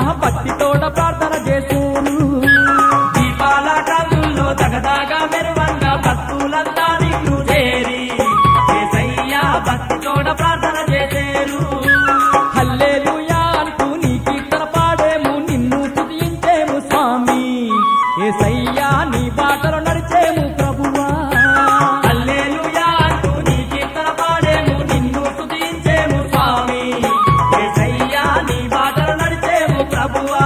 భక్తితోడ ప్రార్థన చేసేను దీపాల కాంతుల్లో దగదాగా మెరువంగా భక్తులంతా నిన్ను చేరి యేసయ్యా భక్తితోడ ప్రార్థన చేసేరు హల్లెలూయా అంటూ నీ కీర్తన పాడేము నిన్ను స్తుతించేము స్వామి యేసయ్యా నీ బాటలో నడిచేము ప్రభువా హల్లెలూయా అంటూ నీ కీర్తన పాడేము నిన్ను స్తుతించేము స్వామి యేసయ్యా నీ బాటలో నడిచేము ప్రభువా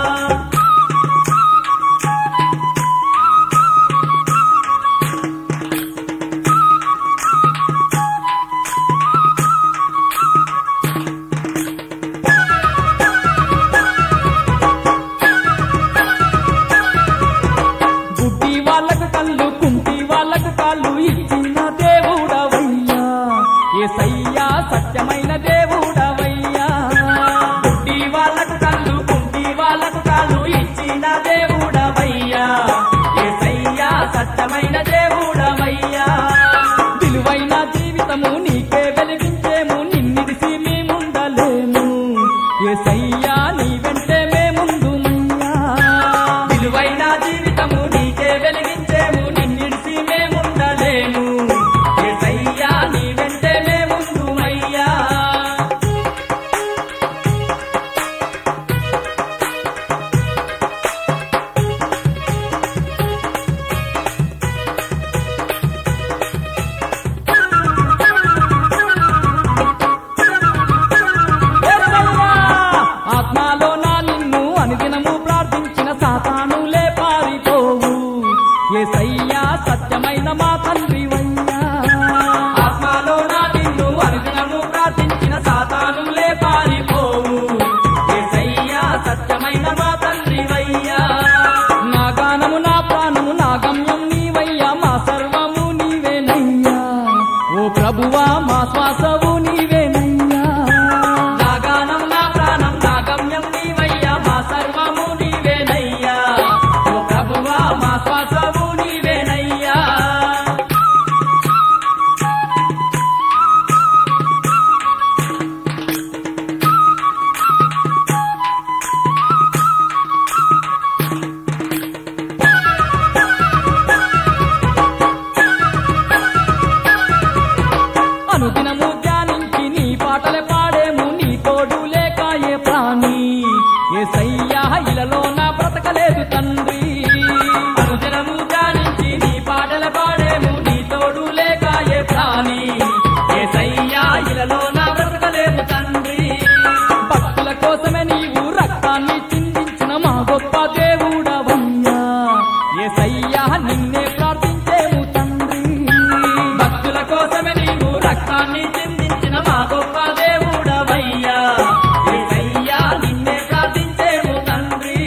గుడ్డి వాళ్ళకు కళ్ళు కుంటి వాళ్ళకు కాళ్ళు ఇచ్చిన దేవుడవయ్యా యేసయ్యా సత్యమైన దేవుడవయ్యా గుడ్డి వాళ్ళకు కళ్ళు కుంటి వాళ్ళకు కాళ్ళు ఇచ్చిన దేవుడవయ్యా యేసయ్యా సత్యమైన దేవుడవయ్యా విలువైన జీవితము నీకే వెలిగించేము నిన్నిడిసి మేముండలేము యేసయ్యా నీ వెంటే మేముందుమయ్యా విలువైన జీవితము నీకే వెలిగించేము నిన్నిడిసి మేముండలేము యేసయ్యా నీ వెంటే మేముందుమయ్యా ఆత్మలో నా నిన్ను అనుదినము ప్రార్థించిన సాతానులే పారిపోవు యేసయ్యా సత్యమైన మా తండ్రివయ్యా ఆత్మలో నా నిన్ను అనుదినము ప్రార్థించిన సాతానులే పారిపోవు యేసయ్యా సత్యమైన మా తండ్రివయ్యా నా గానము నా ప్రాణము నా గమ్యం నీవయ్యా మా సర్వము నీవేనయ్యా ఓ ప్రభువా మా శ్వాసవు నీవేనయ్యా నా గానం నా ప్రాణం నా గమ్యం నీవయ్యా మా సర్వము నీవేనయ్యా ఓ ప్రభువా మా శ్వాసము నీవేనయ్యా అనుదినము ధ్యానించి నీ పాటలే పాడేము నీ తోడు లేక ఏ ప్రాణి యేసయ్యా ఇలలో నా బ్రతకలేదు తండ్రి అనుదినము ధ్యానించి నీ పాటలు పాడేము నీ తోడు లేక ఏ ప్రాణి యేసయ్యా ఇలలో నా బ్రతకలేము తండ్రి భక్తుల కోసమే నీవు రక్తాన్ని చిందించిన మా గొప్ప దేవుడవయ్యా యేసయ్యా నిన్నే ప్రార్థించేము తండ్రి భక్తుల కోసమే నీవు రక్తాన్ని చిందించిన మా గొప్ప దేవుడవయ్యా యేసయ్యా నిన్నే ప్రార్థించేము తండ్రి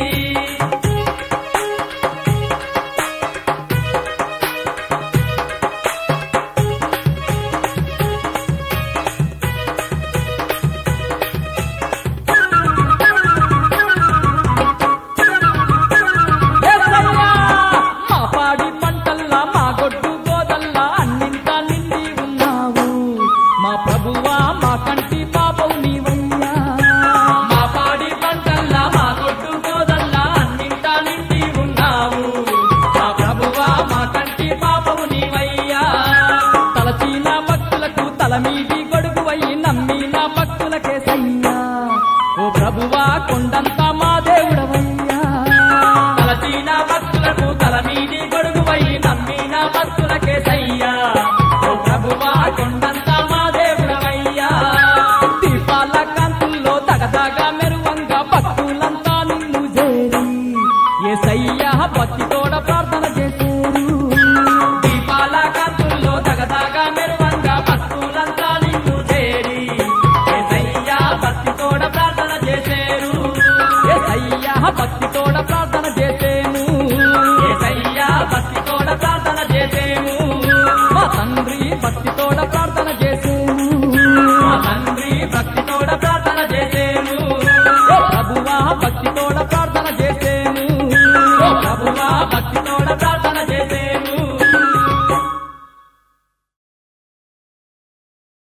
యేసయ్యా మా పాడి పంటల్లా మా గొడ్డు గోదల్లా అన్నింటా నిండి ఉన్నావు మా ప్రభువా మా కంటి పాపవు నీవయ్యా మా పాడి పంటల్లా మా గొడ్డు గోదల్లా అన్నింటా నిండి ఉన్నావు మా ప్రభువా మా కంటి పాపము నీవయ్యా తలచీన భక్తులకు తల మీది గొడుగువయ్యి నమ్మిన భక్తులకే సయ్యా ఓ ప్రభువా కొండంతా మా దేవుడవయ్యా తలచీన భక్తులకు తల మీది గొడుగువై నమ్మిన భక్తులకే సయ్యా ఓ ప్రభువా కొండంతా మా దేవుడవయ్యా దీపాల కాంతుల్లో దగదగా మెరువంగా భక్తులంతా నిన్ను చేరి యేసయ్యా భక్తితోడ ప్రార్థన చేసేరు దీపాల కాంతుల్లో దగదాగా మెరువంగా భక్తులంతా నిన్ను చేరి యేసయ్యా భక్తితోడ ప్రార్థన చేసేరు యేసయ్యా భక్తితోడ ప్రార్థన చేసేము యేసయ్యా భక్తితోడ ప్రార్థన చేసేము మా తండ్రి భక్తితోడ ప్రార్థన చేసేము మా తండ్రి భక్తితోడ ప్రార్థన చేసేము ఓ ప్రభువా భక్తితోడ ప్రార్థన చేసేము ఓ ప్రభువా భక్తితో